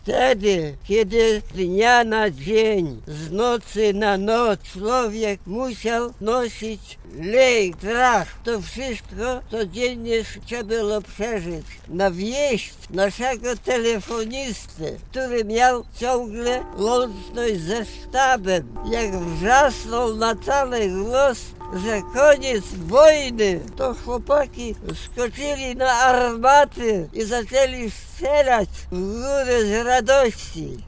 Wtedy, kiedy z dnia na dzień, z nocy na noc człowiek musiał nosić lej, strach, to wszystko codziennie trzeba było przeżyć. Na wieść naszego telefonisty, który miał ciągle łączność ze sztabem, jak wrzasnął na cały głos, że koniec wojny, to chłopaki skoczyli na armaty i zaczęli strzelać w górę z radości.